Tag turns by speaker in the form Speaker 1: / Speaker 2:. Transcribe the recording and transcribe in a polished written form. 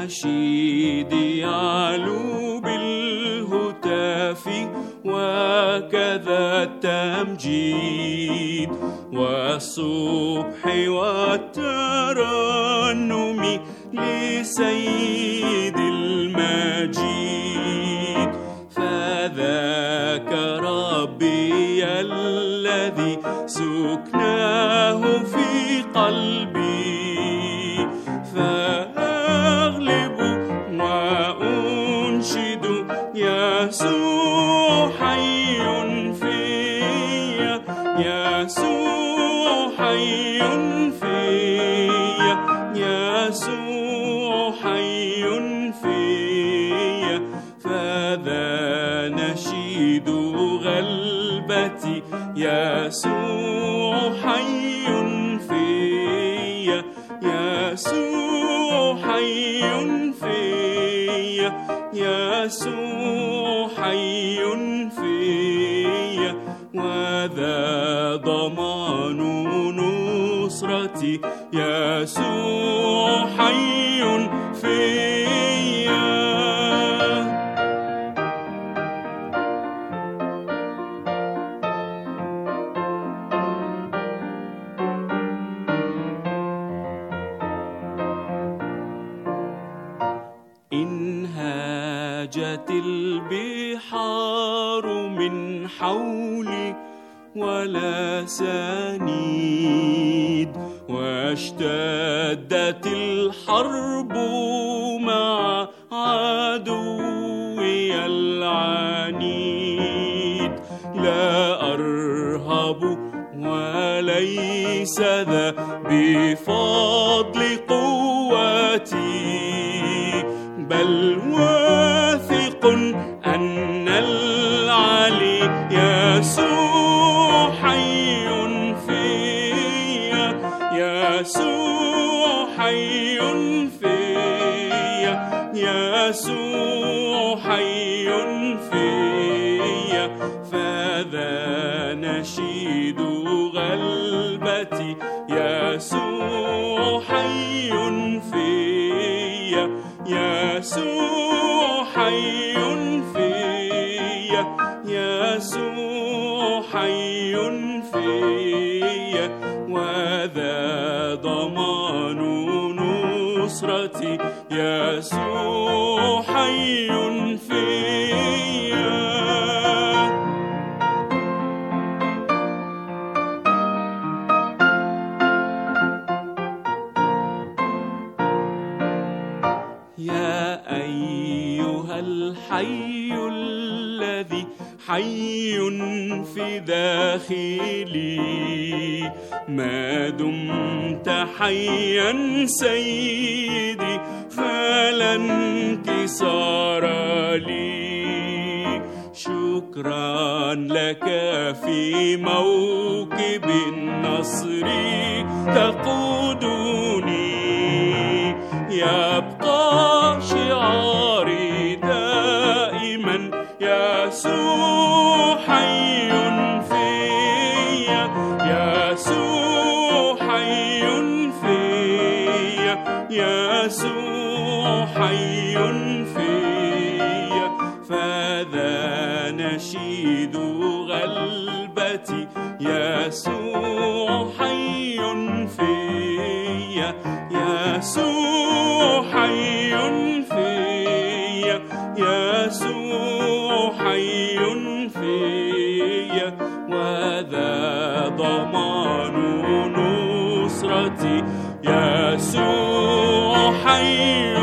Speaker 1: نشيدي يعلو بالهتاف وكذا التمجيد والصبح والترنم لسيد المجيد. فذاك ربي الذي سكناه في قلبي، فأغلب وأنشد يسوع حي فيا، يسوع حي فيا، يسوع حي فيا. فذا نشيد غلبتي، يسوع حي فيا، يسوع حي فيا، يسوع حي فيا. وذا ضمان نصرتي، يسوع حي فيا. إن هاجت البحار من حولي ولا سنيد، واشتدت الحرب مع عدوي العنيد، لا أرهب وليس ذا بفضل قوتي، بل واثق أن العلي يسوع حي فيا، يسوع حي فيا، يسوع حي فيا. فذا نشيد غلبتي، يسوع حي فيا، يسوع حي فيا، يسوع حي فيا. وذا ضمان نصرتي، يسوع حي فيا. يا أيها الحي الذي حي في داخلي، ما دمت حيا سيدي فلا انكسار لي. شكرا لك في موكب النصر تقودني، يبقى شعاري دائما يسوع حي فيا، يسوع حي فيا، يسوع حي فيا. فذا نشيد غلبتي، يسوع حي فيا، يسوع حي فيا، يسوع حي فيا. وذا ضمان نصرتي، يسوع حي